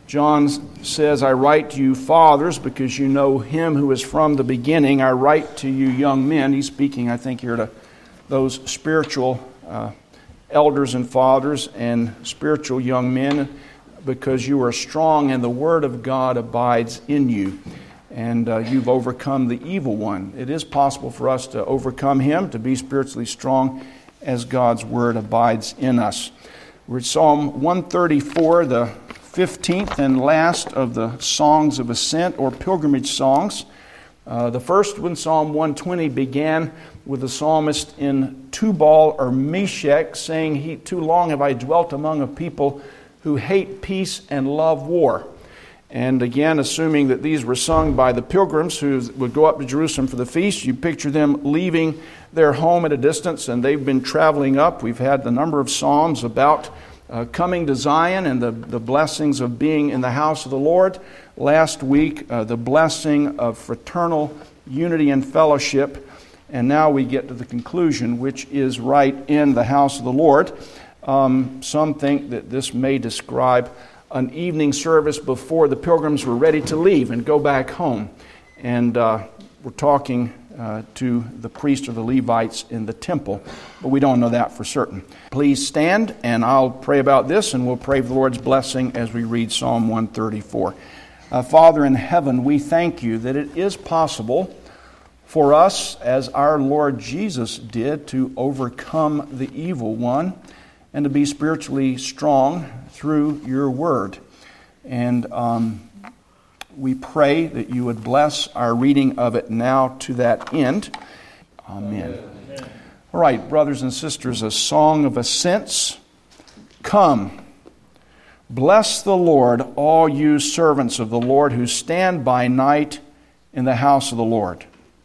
John says, I write to you fathers because you know him who is from the beginning. I write to you young men. He's speaking, I think, here to those spiritual elders and fathers and spiritual young men, because you are strong and the word of God abides in you. And you've overcome the evil one. It is possible for us to overcome him, to be spiritually strong as God's word abides in us. We're at Psalm 134, the 15th and last of the songs of ascent or pilgrimage songs. The first one, Psalm 120, began with the psalmist in Tubal or Meshech saying, Too long have I dwelt among a people who hate peace and love war. And again, assuming that these were sung by the pilgrims who would go up to Jerusalem for the feast, you picture them leaving their home at a distance, and they've been traveling up. We've had the number of psalms about coming to Zion and the blessings of being in the house of the Lord. Last week, the blessing of fraternal unity and fellowship. And now we get to the conclusion, which is right in the house of the Lord. Some think that this may describe an evening service before the pilgrims were ready to leave and go back home. And we're talking to the priests or the Levites in the temple, but we don't know that for certain. Please stand, and I'll pray about this, and we'll pray for the Lord's blessing as we read Psalm 134. Father in heaven, we thank you that it is possible for us, as our Lord Jesus did, to overcome the evil one and to be spiritually strong through your word. And we pray that you would bless our reading of it now to that end. Amen. All right, brothers and sisters, a song of ascents. Come, bless the Lord, all you servants of the Lord who stand by night in the house of the Lord.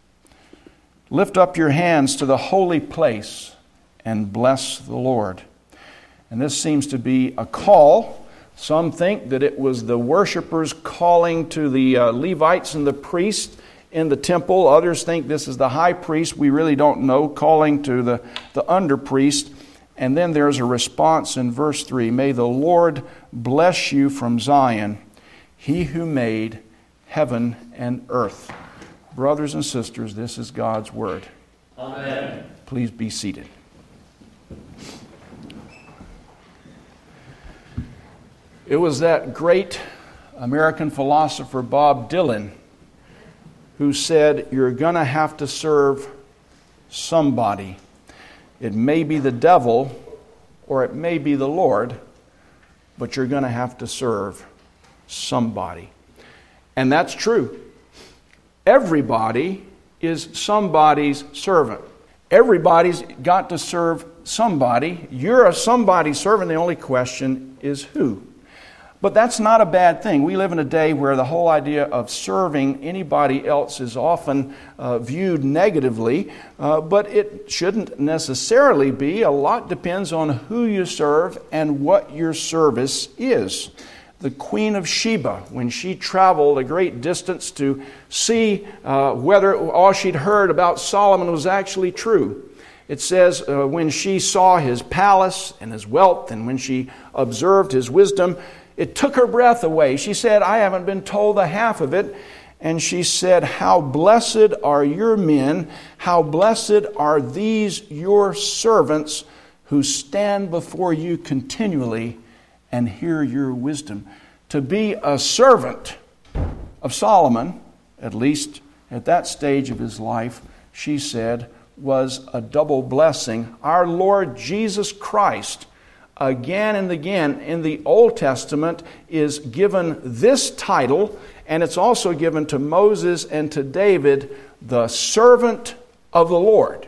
Lift up your hands to the holy place and bless the Lord. And this seems to be a call. Some think that it was the worshipers calling to the Levites and the priests in the temple. Others think this is the high priest, we really don't know, calling to the under priest. And then there's a response in verse 3. May the Lord bless you from Zion, he who made heaven and earth. Brothers and sisters, this is God's word. Amen. Please be seated. It was that great American philosopher Bob Dylan who said, you're going to have to serve somebody. It may be the devil or it may be the Lord, but you're going to have to serve somebody. And that's true. Everybody is somebody's servant. Everybody's got to serve somebody. You're a somebody servant. The only question is who. But that's not a bad thing. We live in a day where the whole idea of serving anybody else is often viewed negatively, but it shouldn't necessarily be. A lot depends on who you serve and what your service is. The Queen of Sheba, when she traveled a great distance to see whether all she'd heard about Solomon was actually true, it says when she saw his palace and his wealth and when she observed his wisdom, it took her breath away. She said, I haven't been told the half of it. And she said, how blessed are your men, how blessed are these your servants who stand before you continually and hear your wisdom. To be a servant of Solomon, at least at that stage of his life, she said, was a double blessing. Our Lord Jesus Christ, again and again in the Old Testament, is given this title, and it's also given to Moses and to David, the servant of the Lord.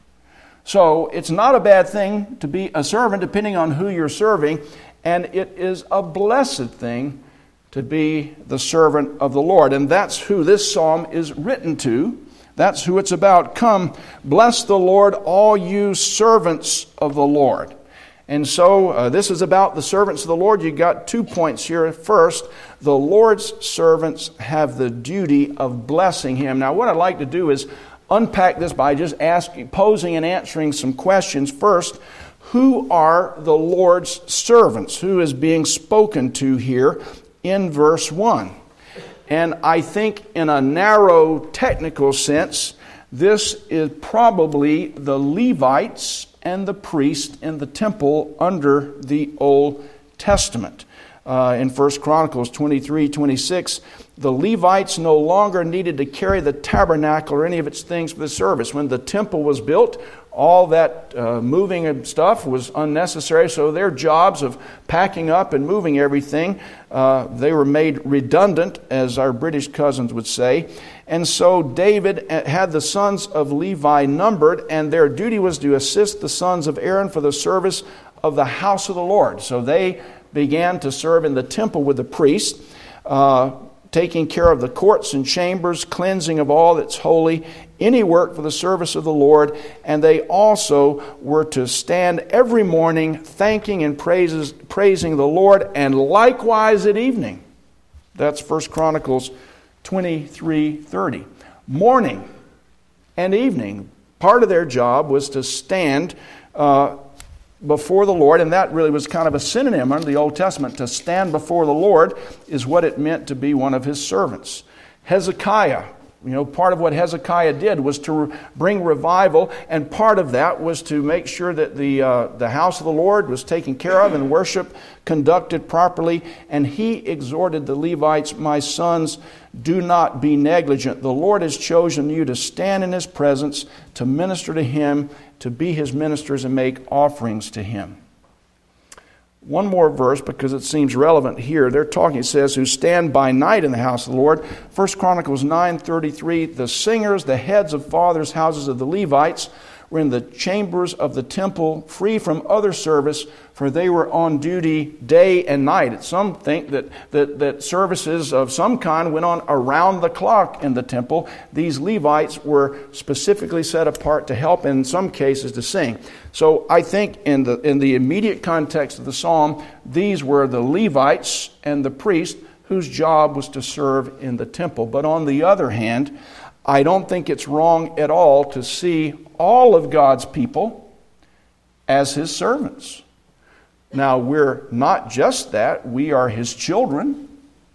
So it's not a bad thing to be a servant depending on who you're serving, and it is a blessed thing to be the servant of the Lord. And that's who this psalm is written to. That's who it's about. Come, bless the Lord, all you servants of the Lord. And so this is about the servants of the Lord. You've got 2 points here. First, the Lord's servants have the duty of blessing him. Now, what I'd like to do is unpack this by just posing and answering some questions. First, who are the Lord's servants? Who is being spoken to here in verse 1. And I think in a narrow technical sense, this is probably the Levites and the priests in the temple under the Old Testament. In 1 Chronicles 23:26, the Levites no longer needed to carry the tabernacle or any of its things for the service. When the temple was built, all that moving of stuff was unnecessary, so their jobs of packing up and moving everything, they were made redundant, as our British cousins would say. And so David had the sons of Levi numbered, and their duty was to assist the sons of Aaron for the service of the house of the Lord. So they began to serve in the temple with the priests, taking care of the courts and chambers, cleansing of all that's holy, any work for the service of the Lord. And they also were to stand every morning thanking and praising the Lord, and likewise at evening. That's 1 Chronicles 23:30. Morning and evening, part of their job was to stand before the Lord, and that really was kind of a synonym under the Old Testament. To stand before the Lord is what it meant to be one of his servants. Hezekiah, part of what Hezekiah did was to bring revival, and part of that was to make sure that the house of the Lord was taken care of and worship conducted properly. And he exhorted the Levites, "My sons, do not be negligent. The Lord has chosen you to stand in his presence, to minister to him, to be his ministers and make offerings to him." One more verse, because it seems relevant here. They're talking, it says, "who stand by night in the house of the Lord." 1 Chronicles 9:33, "The singers, the heads of fathers' houses of the Levites, were in the chambers of the temple, free from other service, for they were on duty day and night." Some think that services of some kind went on around the clock in the temple. These Levites were specifically set apart to help, in some cases to sing. So I think in the immediate context of the psalm, these were the Levites and the priests whose job was to serve in the temple. But on the other hand, I don't think it's wrong at all to see all of God's people as his servants. Now, we're not just that. We are his children.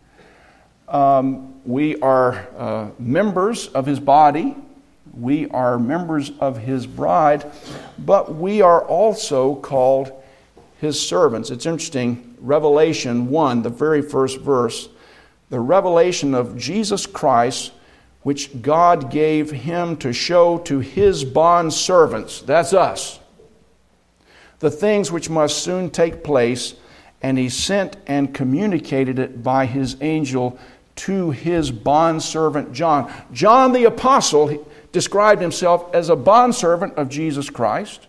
We are members of his body. We are members of his bride. But we are also called his servants. It's interesting. Revelation 1, the very first verse, the revelation of Jesus Christ, which God gave him to show to his bond servants, that's us, the things which must soon take place, and he sent and communicated it by his angel to his bondservant John. John the apostle described himself as a bondservant of Jesus Christ,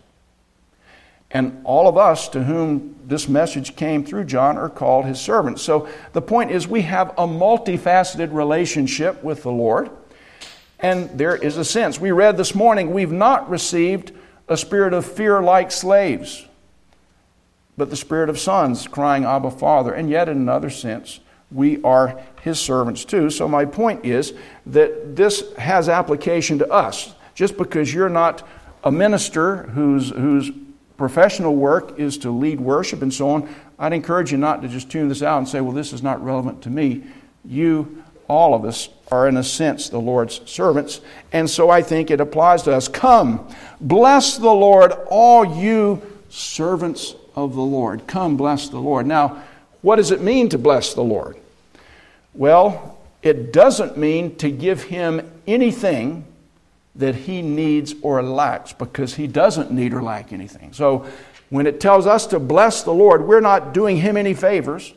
and all of us to whom this message came through John are called his servants. So the point is, we have a multifaceted relationship with the Lord. And there is a sense. We read this morning, we've not received a spirit of fear like slaves, but the spirit of sons crying, "Abba, Father." And yet, in another sense, we are his servants too. So my point is that this has application to us. Just because you're not a minister whose professional work is to lead worship and so on, I'd encourage you not to just tune this out and say, "Well, this is not relevant to me." All of us are, in a sense, the Lord's servants. And so I think it applies to us. "Come, bless the Lord, all you servants of the Lord." Come, bless the Lord. Now, what does it mean to bless the Lord? Well, it doesn't mean to give him anything that he needs or lacks, because he doesn't need or lack anything. So when it tells us to bless the Lord, we're not doing him any favors.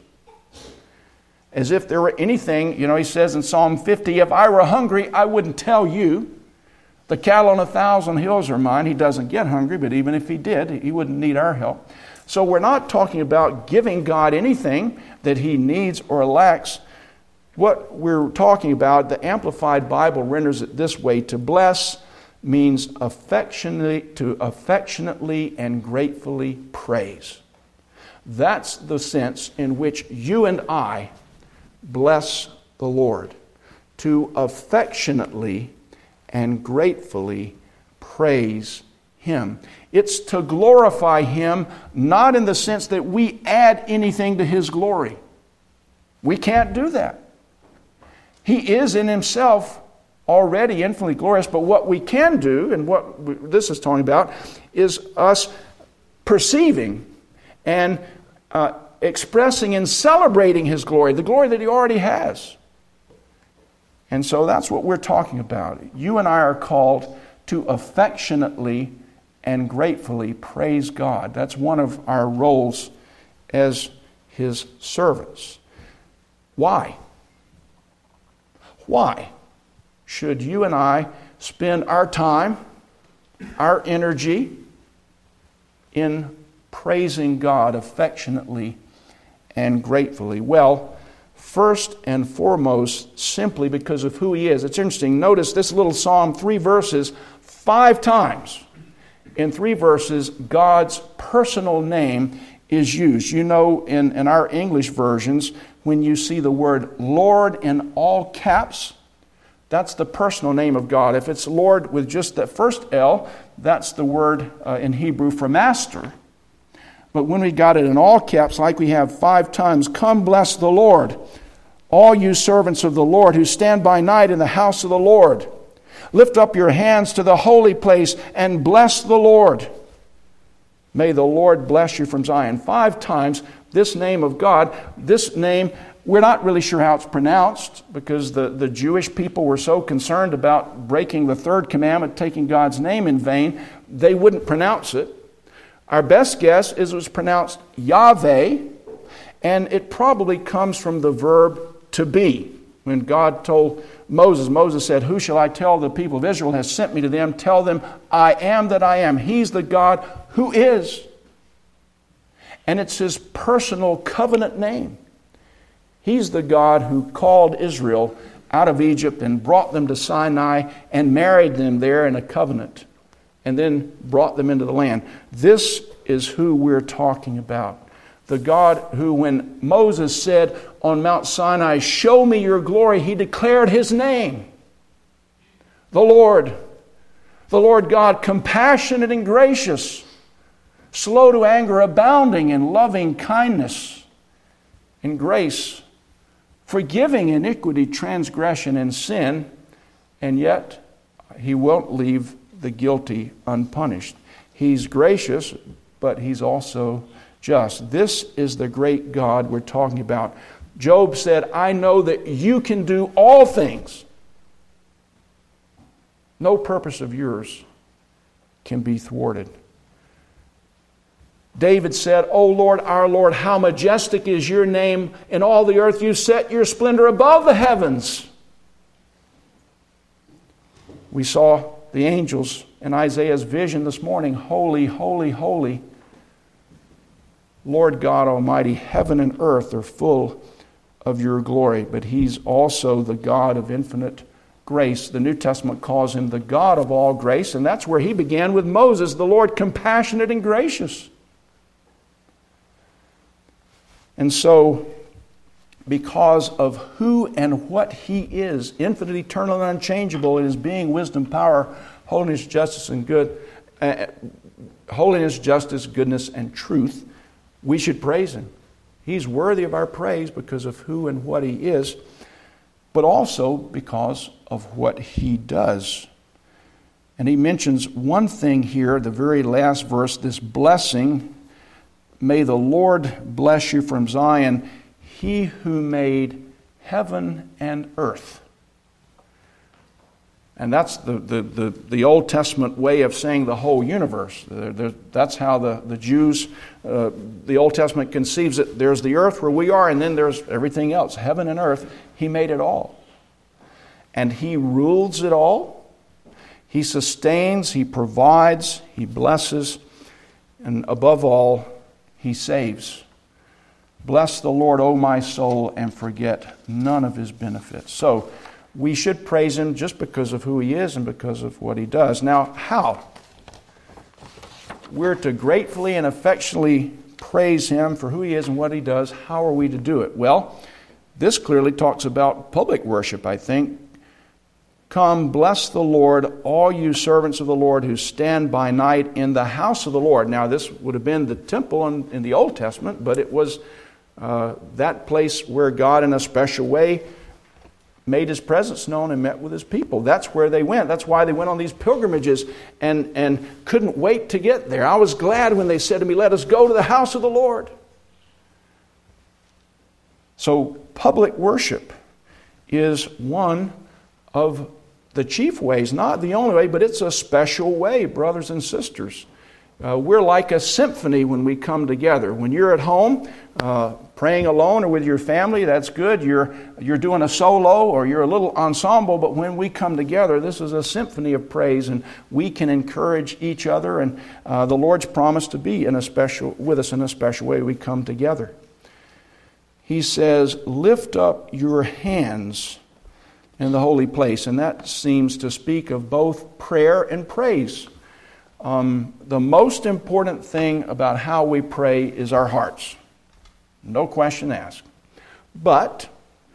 As if there were anything, he says in Psalm 50, "If I were hungry, I wouldn't tell you. The cattle on 1,000 hills are mine." He doesn't get hungry, but even if he did, he wouldn't need our help. So we're not talking about giving God anything that he needs or lacks. What we're talking about, the Amplified Bible renders it this way: to bless means to affectionately and gratefully praise. That's the sense in which you and I bless the Lord, to affectionately and gratefully praise him. It's to glorify him, not in the sense that we add anything to his glory. We can't do that. He is in himself already infinitely glorious, but what we can do, and what this is talking about, is us perceiving and expressing and celebrating his glory, the glory that he already has. And so that's what we're talking about. You and I are called to affectionately and gratefully praise God. That's one of our roles as his servants. Why? Why should you and I spend our time, our energy in praising God affectionately and gratefully? Well, first and foremost, simply because of who he is. It's interesting. Notice this little psalm, 3 verses, 5 times. In 3 verses, God's personal name is used. You know, in our English versions, when you see the word Lord in all caps, that's the personal name of God. If it's Lord with just that first L, that's the word in Hebrew for master. But when we got it in all caps, like we have 5 times, come bless the Lord, all you servants of the Lord who stand by night in the house of the Lord. Lift up your hands to the holy place and bless the Lord. May the Lord bless you from Zion. 5 times this name of God, this name, we're not really sure how it's pronounced because the Jewish people were so concerned about breaking the 3rd commandment, taking God's name in vain, they wouldn't pronounce it. Our best guess is it was pronounced Yahweh, and it probably comes from the verb to be. When God told Moses said, who shall I tell the people of Israel has sent me to them? Tell them, I am that I am. He's the God who is. And it's his personal covenant name. He's the God who called Israel out of Egypt and brought them to Sinai and married them there in a covenant and then brought them into the land. This is who we're talking about. The God who, when Moses said on Mount Sinai, show me your glory, he declared his name. The Lord God, compassionate and gracious, slow to anger, abounding in loving kindness and grace, forgiving iniquity, transgression, and sin, and yet he won't leave the guilty unpunished. He's gracious, but he's also just. This is the great God we're talking about. Job said, I know that you can do all things. No purpose of yours can be thwarted. David said, O Lord, our Lord, how majestic is your name in all the earth. You set your splendor above the heavens. We saw the angels in Isaiah's vision this morning. Holy, holy, holy. Lord God Almighty, heaven and earth are full of your glory. But he's also the God of infinite grace. The New Testament calls him the God of all grace, and that's where he began with Moses, the Lord compassionate and gracious. And so, because of who and what he is, infinite, eternal, and unchangeable in his being, wisdom, power, holiness, justice, and holiness, justice, goodness, and truth, we should praise him. He's worthy of our praise because of who and what he is, but also because of what he does. And he mentions one thing here, the very last verse, this blessing. May the Lord bless you from Zion, he who made heaven and earth. And that's the Old Testament way of saying the whole universe. That's how the Jews, the Old Testament conceives it. There's the earth where we are, and then there's everything else. Heaven and earth, he made it all. And he rules it all. He sustains, he provides, he blesses, and above all, he saves. Bless the Lord, O my soul, and forget none of his benefits. So, we should praise him just because of who he is and because of what he does. Now, how? We're to gratefully and affectionately praise him for who he is and what he does. How are we to do it? Well, this clearly talks about public worship, I think. Come, bless the Lord, all you servants of the Lord who stand by night in the house of the Lord. Now, this would have been the temple in the Old Testament, but it was that place where God in a special way made His presence known and met with His people. That's where they went. That's why they went on these pilgrimages and couldn't wait to get there. I was glad when they said to me, "Let us go to the house of the Lord." So public worship is one of the chief ways, not the only way, but it's a special way, brothers and sisters. We're like a symphony when we come together. When you're at home praying alone or with your family, that's good. You're doing a solo or you're a little ensemble, but when we come together, this is a symphony of praise, and we can encourage each other, and the Lord's promised to be with us in a special way. We come together. He says, "Lift up your hands in the holy place," and that seems to speak of both prayer and praise. The most important thing about how we pray is our hearts. No question asked. But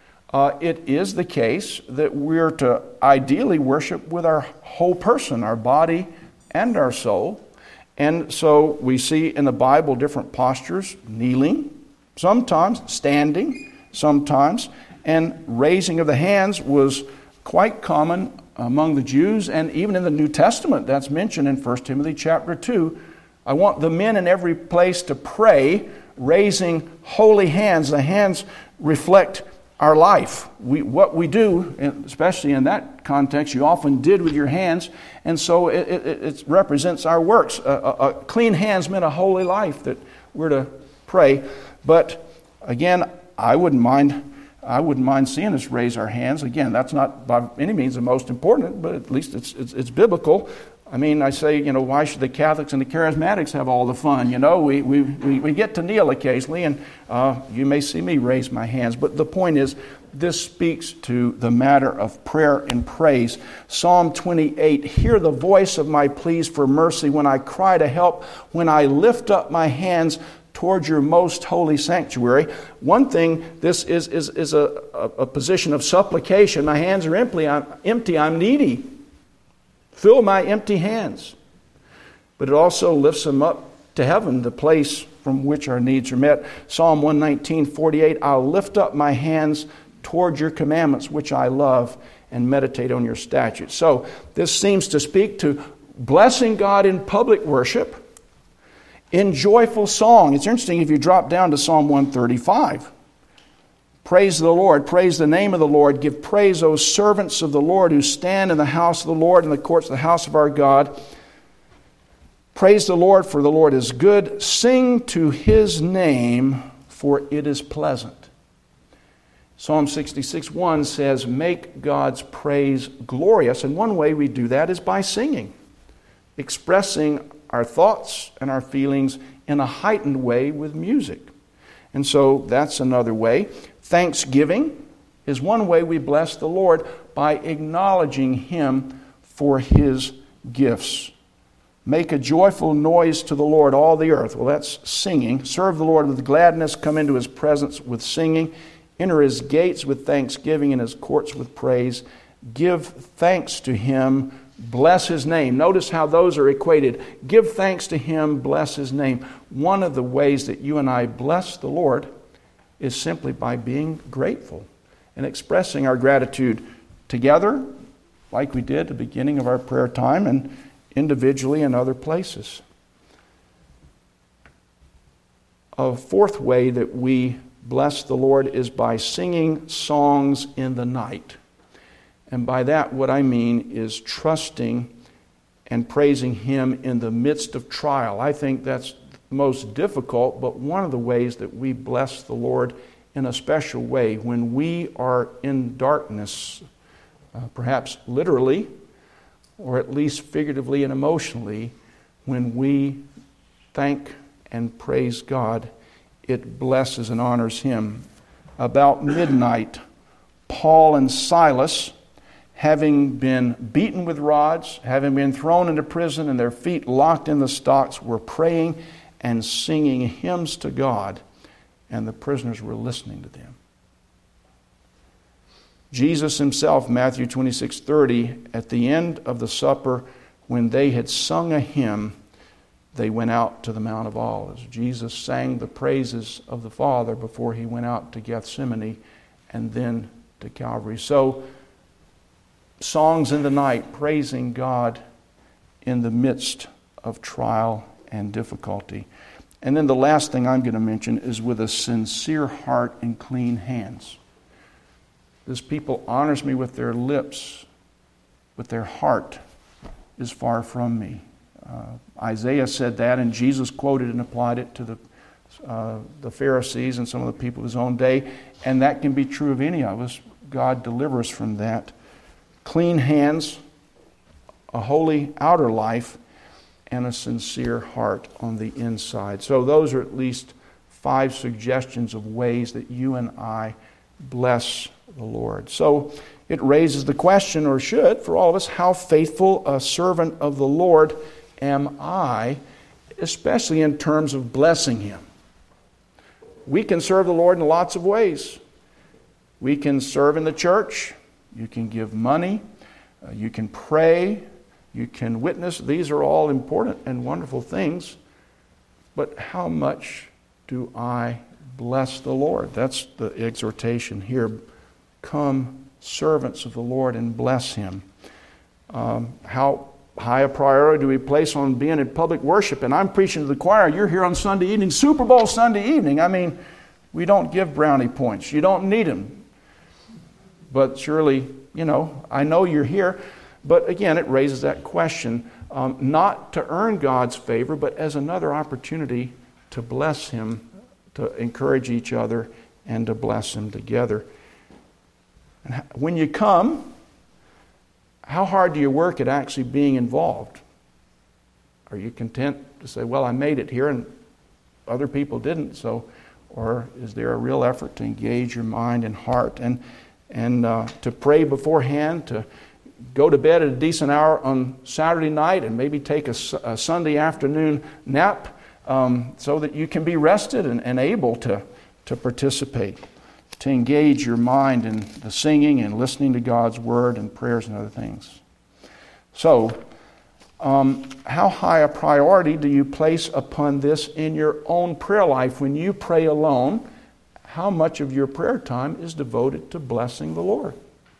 it is the case that we're to ideally worship with our whole person, our body and our soul. And so we see in the Bible different postures: kneeling, sometimes standing, sometimes. And raising of the hands was quite common among the Jews, and even in the New Testament, that's mentioned in 1 Timothy chapter 2. I want the men in every place to pray, raising holy hands. The hands reflect our life. What we do, especially in that context, you often did with your hands, and so it represents our works. Clean hands meant a holy life that we're to pray. But again, I wouldn't mind seeing us raise our hands. Again, that's not by any means the most important, but at least it's biblical. I mean, I say, why should the Catholics and the Charismatics have all the fun? We get to kneel occasionally, and you may see me raise my hands. But the point is, this speaks to the matter of prayer and praise. Psalm 28, "Hear the voice of my pleas for mercy when I cry to help, when I lift up my hands towards your most holy sanctuary." One thing, this is a position of supplication. My hands are empty, I'm needy. Fill my empty hands. But it also lifts them up to heaven, the place from which our needs are met. Psalm 119:48, "I'll lift up my hands toward your commandments, which I love, and meditate on your statutes." So this seems to speak to blessing God in public worship, in joyful song. It's interesting if you drop down to Psalm 135. "Praise the Lord, praise the name of the Lord. Give praise, O servants of the Lord, who stand in the house of the Lord, in the courts of the house of our God. Praise the Lord, for the Lord is good. Sing to His name, for it is pleasant." Psalm 66:1 says, "Make God's praise glorious." And one way we do that is by singing, expressing our thoughts and our feelings in a heightened way with music. And so that's another way. Thanksgiving is one way we bless the Lord, by acknowledging Him for His gifts. "Make a joyful noise to the Lord, all the earth." Well, that's singing. "Serve the Lord with gladness. Come into His presence with singing. Enter His gates with thanksgiving and His courts with praise. Give thanks to Him. Bless His name." Notice how those are equated. Give thanks to Him, bless His name. One of the ways that you and I bless the Lord is simply by being grateful and expressing our gratitude together, like we did at the beginning of our prayer time, and individually in other places. A fourth way that we bless the Lord is by singing songs in the night. And by that, what I mean is trusting and praising Him in the midst of trial. I think that's most difficult, but one of the ways that we bless the Lord in a special way, when we are in darkness, perhaps literally, or at least figuratively and emotionally, when we thank and praise God, it blesses and honors Him. About midnight, Paul and Silas, having been beaten with rods, having been thrown into prison and their feet locked in the stocks, were praying and singing hymns to God, and the prisoners were listening to them. Jesus Himself, Matthew 26:30, at the end of the supper, when they had sung a hymn, they went out to the Mount of Olives. Jesus sang the praises of the Father before he went out to Gethsemane and then to Calvary. So, songs in the night, praising God in the midst of trial and difficulty. And then the last thing I'm going to mention is with a sincere heart and clean hands. This people honors me with their lips, but their heart is far from me. Isaiah said that, and Jesus quoted and applied it to the Pharisees and some of the people of his own day, and that can be true of any of us. God deliver us from that. Clean hands, a holy outer life, and a sincere heart on the inside. So those are at least 5 suggestions of ways that you and I bless the Lord. So it raises the question, or should, for all of us, how faithful a servant of the Lord am I, especially in terms of blessing Him? We can serve the Lord in lots of ways. We can serve in the church. You can give money. You can pray. You can witness. These are all important and wonderful things. But how much do I bless the Lord? That's the exhortation here. Come, servants of the Lord, and bless Him. How high a priority do we place on being in public worship? And I'm preaching to the choir. You're here on Sunday evening, Super Bowl Sunday evening. I mean, we don't give brownie points. You don't need them. But surely, I know you're here. But again, it raises that question, not to earn God's favor, but as another opportunity to bless Him, to encourage each other, and to bless Him together. And when you come, how hard do you work at actually being involved? Are you content to say, well, I made it here and other people didn't, or is there a real effort to engage your mind and heart and to pray beforehand, to go to bed at a decent hour on Saturday night and maybe take a Sunday afternoon nap so that you can be rested and able to participate, to engage your mind in the singing and listening to God's Word and prayers and other things. So, how high a priority do you place upon this in your own prayer life? When you pray alone, how much of your prayer time is devoted to blessing the Lord?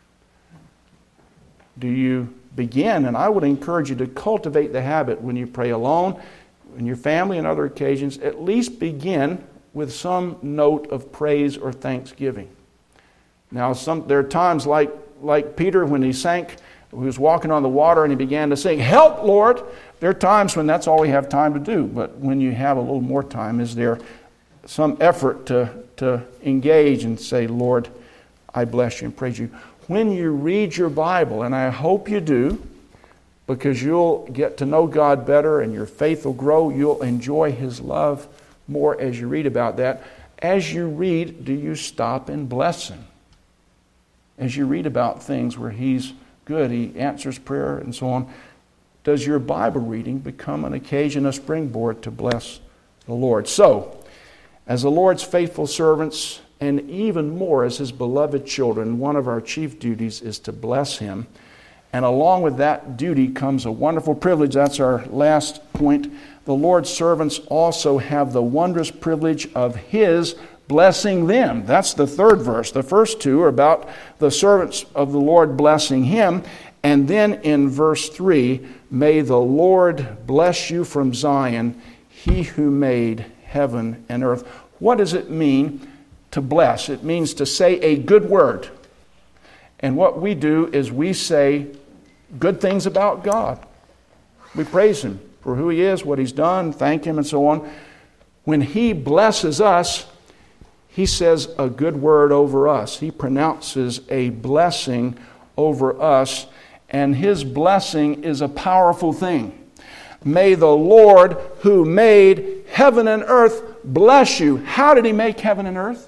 Do you begin, and I would encourage you to cultivate the habit when you pray alone, in your family and other occasions, at least begin with some note of praise or thanksgiving. Now, there are times like Peter when he sank, he was walking on the water and he began to sing, "Help, Lord!" There are times when that's all we have time to do, but when you have a little more time, is there some effort to engage and say, "Lord, I bless you and praise you"? When you read your Bible, and I hope you do, because you'll get to know God better and your faith will grow, you'll enjoy His love more as you read about that. As you read, do you stop and bless Him? As you read about things where He's good, He answers prayer and so on, does your Bible reading become an occasion, a springboard to bless the Lord? So, as the Lord's faithful servants, and even more as His beloved children, one of our chief duties is to bless Him. And along with that duty comes a wonderful privilege. That's our last point. The Lord's servants also have the wondrous privilege of His blessing them. That's the third verse. The first two are about the servants of the Lord blessing Him. And then in verse 3, may the Lord bless you from Zion, He who made heaven and earth. What does it mean to bless? It means to say a good word. And what we do is we say good things about God. We praise Him for who He is, what He's done, thank Him, and so on. When He blesses us, He says a good word over us. He pronounces a blessing over us, and His blessing is a powerful thing. May the Lord who made heaven and earth bless you. How did He make heaven and earth?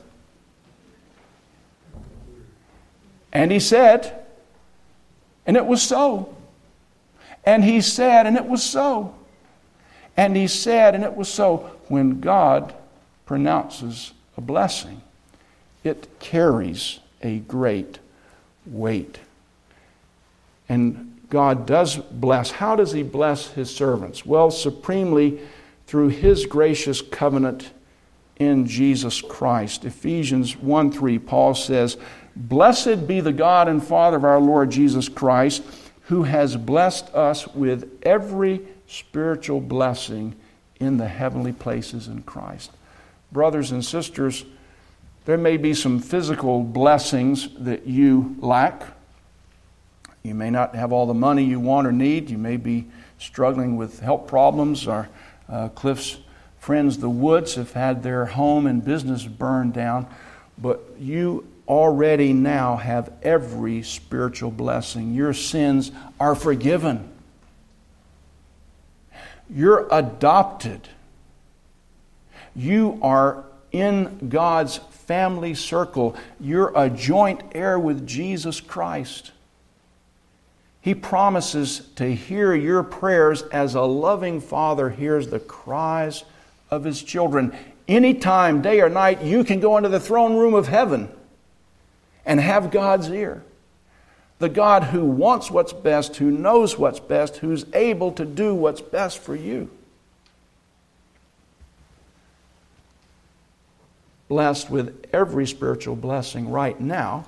And He said, and it was so. And He said, and it was so. And He said, and it was so. When God pronounces a blessing, it carries a great weight. And God does bless. How does He bless His servants? Well, supremely through His gracious covenant in Jesus Christ. Ephesians 1:3, Paul says, "Blessed be the God and Father of our Lord Jesus Christ, who has blessed us with every spiritual blessing in the heavenly places in Christ." Brothers and sisters, there may be some physical blessings that you lack. You may not have all the money you want or need. You may be struggling with health problems. Cliff's friends, the Woods, have had their home and business burned down. But you already now have every spiritual blessing. Your sins are forgiven. You're adopted. You are in God's family circle. You're a joint heir with Jesus Christ. He promises to hear your prayers as a loving Father hears the cries of His children. Anytime, day or night, you can go into the throne room of heaven and have God's ear. The God who wants what's best, who knows what's best, who's able to do what's best for you. Blessed with every spiritual blessing right now.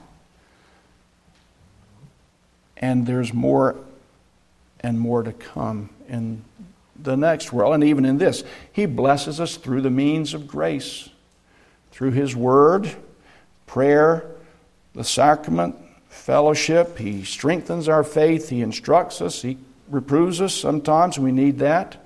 And there's more and more to come in the next world, and even in this. He blesses us through the means of grace, through His Word, prayer, the sacrament, fellowship. He strengthens our faith. He instructs us. He reproves us sometimes. We need that.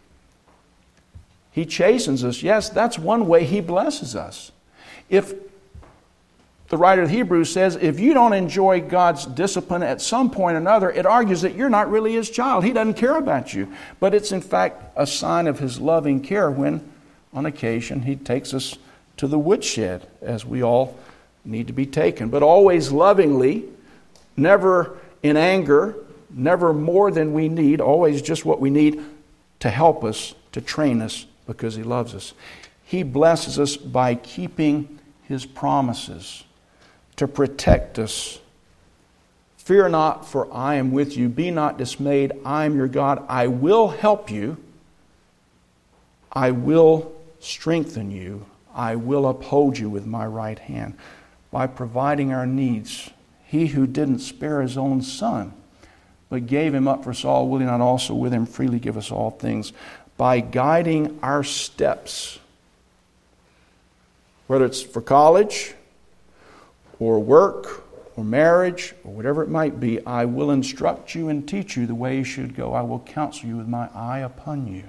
He chastens us. Yes, that's one way He blesses us. If the writer of Hebrews says, if you don't enjoy God's discipline at some point or another, it argues that you're not really His child. He doesn't care about you. But it's in fact a sign of His loving care when, on occasion, He takes us to the woodshed, as we all need to be taken. But always lovingly, never in anger, never more than we need, always just what we need to help us, to train us, because He loves us. He blesses us by keeping His promises, to protect us. Fear not, for I am with you. Be not dismayed. I am your God. I will help you. I will strengthen you. I will uphold you with my right hand. By providing our needs, He who didn't spare His own Son, but gave Him up for us all, will He not also with Him freely give us all things? By guiding our steps, whether it's for college, or work, or marriage, or whatever it might be, I will instruct you and teach you the way you should go. I will counsel you with my eye upon you.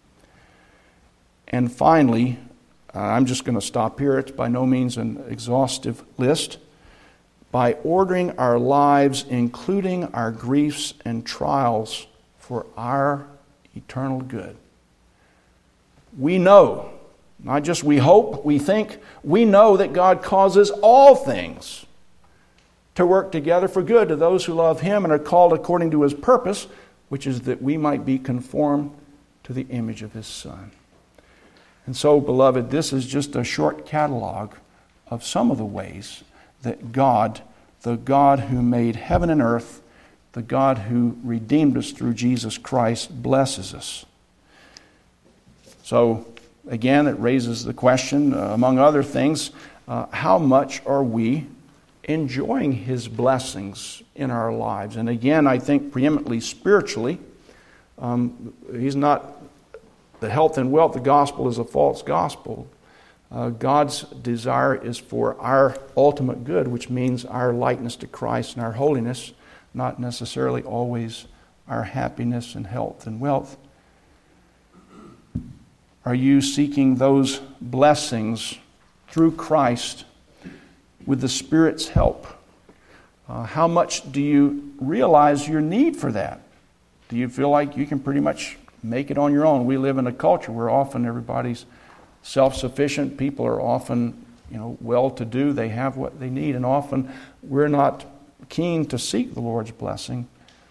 And finally, I'm just going to stop here. It's by no means an exhaustive list. By ordering our lives, including our griefs and trials, for our eternal good. We know, not just we hope, we think, we know that God causes all things to work together for good to those who love Him and are called according to His purpose, which is that we might be conformed to the image of His Son. And so, beloved, this is just a short catalog of some of the ways that God, the God who made heaven and earth, the God who redeemed us through Jesus Christ, blesses us. So, again, it raises the question, among other things, how much are we enjoying His blessings in our lives? And again, I think preeminently spiritually, He's not, the health and wealth, the gospel is a false gospel. God's desire is for our ultimate good, which means our likeness to Christ and our holiness, not necessarily always our happiness and health and wealth. Are you seeking those blessings through Christ with the Spirit's help? How much do you realize your need for that? Do you feel like you can pretty much make it on your own? We live in a culture where often everybody's self-sufficient. People are often, well-to-do. They have what they need, and often we're not keen to seek the Lord's blessing.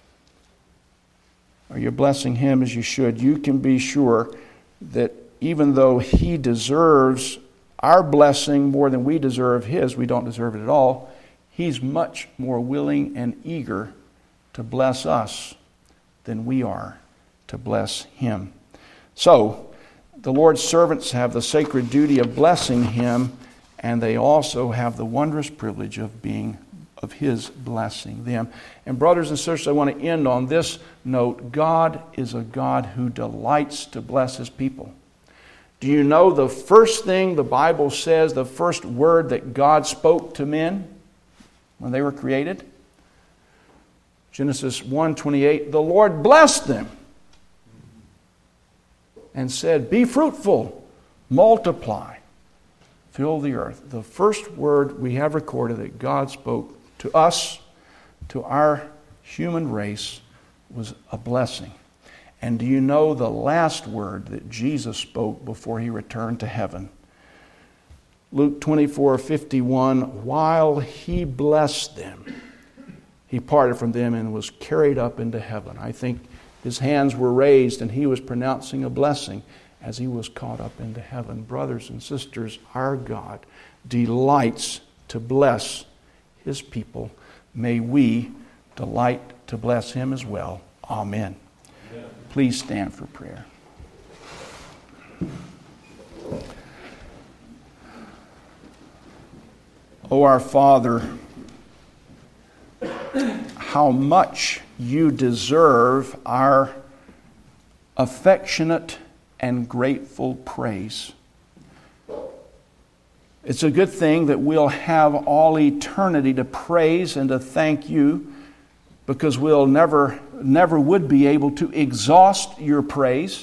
Are you blessing Him as you should? You can be sure that even though He deserves our blessing more than we deserve His, we don't deserve it at all, He's much more willing and eager to bless us than we are to bless Him. So, the Lord's servants have the sacred duty of blessing him, and they also have the wondrous privilege of being of his blessing them. And brothers and sisters, I want to end on this note. God is a God who delights to bless his people. Do you know the first thing the Bible says, the first word that God spoke to men when they were created? Genesis 1:28, the Lord blessed them and said, be fruitful, multiply, fill the earth. The first word we have recorded that God spoke to us, to our human race, was a blessing. And do you know the last word that Jesus spoke before he returned to heaven? Luke 24:51, while he blessed them, he parted from them and was carried up into heaven. I think his hands were raised and he was pronouncing a blessing as he was caught up into heaven. Brothers and sisters, our God delights to bless his people. May we delight to bless him as well. Amen. Amen. Please stand for prayer. O our Father, how much you deserve our affectionate and grateful praise. It's a good thing that we'll have all eternity to praise and to thank you, because we'll never would be able to exhaust your praise.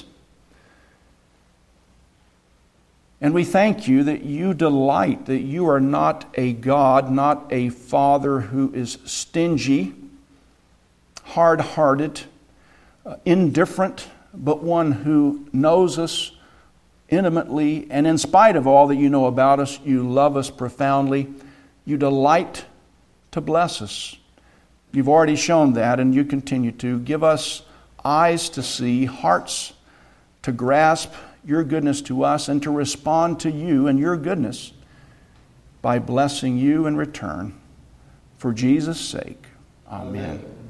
And we thank you that you delight, that you are not a God, not a Father who is stingy, hard-hearted, indifferent, but one who knows us intimately, and in spite of all that you know about us, you love us profoundly. You delight to bless us. You've already shown that, and you continue to. Give us eyes to see, hearts to grasp your goodness to us, and to respond to you and your goodness by blessing you in return. For Jesus' sake, amen.